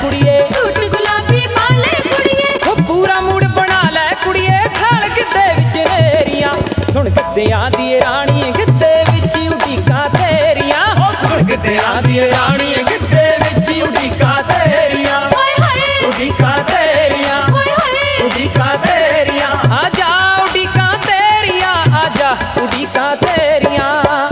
कुड़िए, suit गुलाबी पा ले कुड़िए, पूरा मूड बना लै कुड़िए, खाल गिद्धे विच नेरियां, सुन गिद्धियां दी राणी गिद्धे विच उड़ीकां तेरियां, सुन गिद्धियां दी राणी गिद्धे विच उड़ीकां तेरियां, उड़ीकां तेरियां, उड़ीकां तेरियां, आजा उड़ीकां तेरियां, आजा उड़ीकां तेरियां।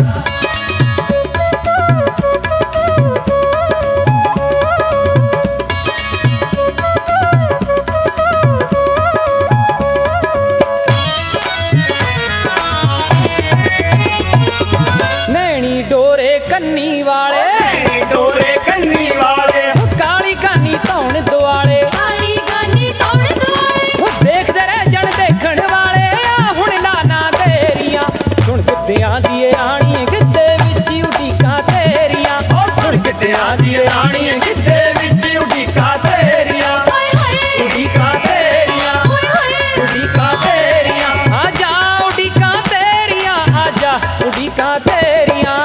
नैनी डोरे कन्नी वाले, डोरे कन्नी वाले, काली कानी धौन दुआले, काली गानी तौड़ दुआले, देखदे रह जण देखण वाले, आ हुण लाना तेरियां, सुन गिद्धियां दी राणी गिद्धे विच उड़ीकां तेरियां, सुन गिद्धियां दी राणी गिद्धे विच उड़ीकां तेरियां, उड़ीकां तेरियां, उड़ीकां तेरियां, आजा उड़ीकां तेरियां, आजा उड़ीकां तेरियां।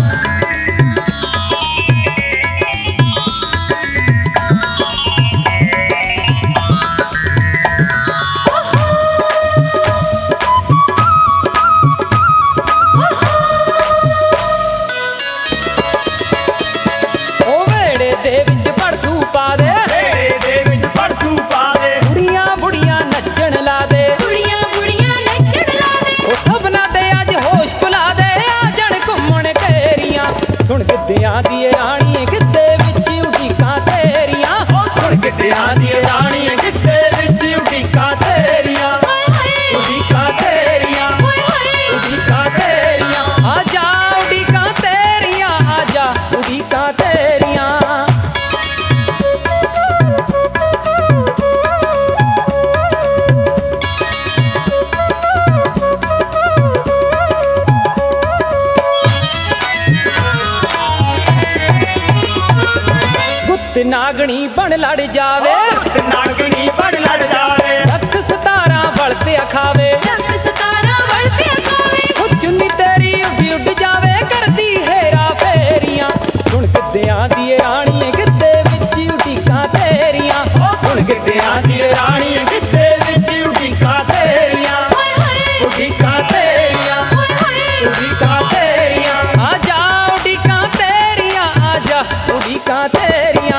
ओ वेड़े दे विच भड़कू पा दे, ढेरे दे विच भड़कू पा दे, बुढ़ियां बुढ़ियां नच्चण ला दे, कुड़ियां कुड़ियां नच्चण ला दे, ओ सबना ते अज होश भुला दे, आ जण घुम्मण घेरियां, सुन गिद्धियां दी राणी गिद्धे विच उड़ीकां तेरियां, सुन गिद्धियां दी राणी गिद्धे विच उड़ीकां तेरियां, उड़ीकां तेरियां, उड़ीकां तेरियां, आजा उड़ीकां तेरियां, आजा उड़ीकां तेरियां। गुत्त नागणी बन लड़ जावे, गुत्त नागणी बन लड़ जावे, रख सतारा बल पे खावे, रख सतारा वल पे खावे, ओ चुन्नी तेरी उड्डी उड जावे, करदी हेरा फेरियां, सुन गिद्धियां दी राणी गिद्धे विच उड़ीकां तेरियां, सुन गिद्धियां दी राणी गिद्धे विच उड़ीकां तेरियां, उड़ीकां तेरियां, उड़ीकां तेरियां, आजा उड़ीकां तेरियां, आजा उड़ीकां तेरियां।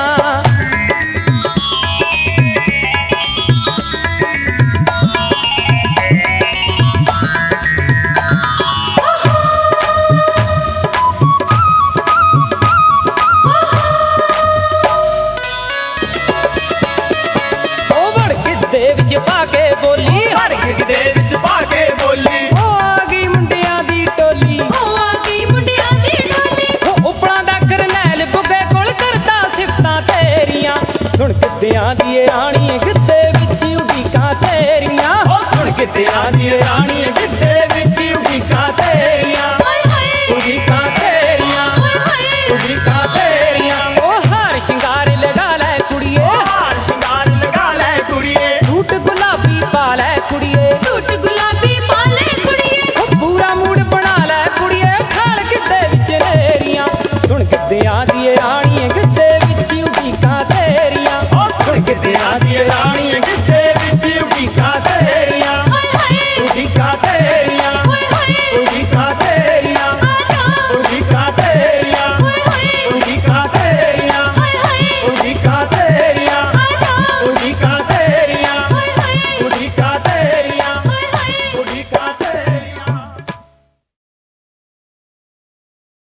ओ वड़ गिद्धे विच पा के बोली, हर गिद्धे विच पा के बोली, ओ आ गई मुंडियां दी टोली, ओ आ गई मुंडियां दी टोली, ओ उपड़ा दा करनैल बुगे कोल करदा सिफतां तेरियां, सुन गिद्धियां दी राणी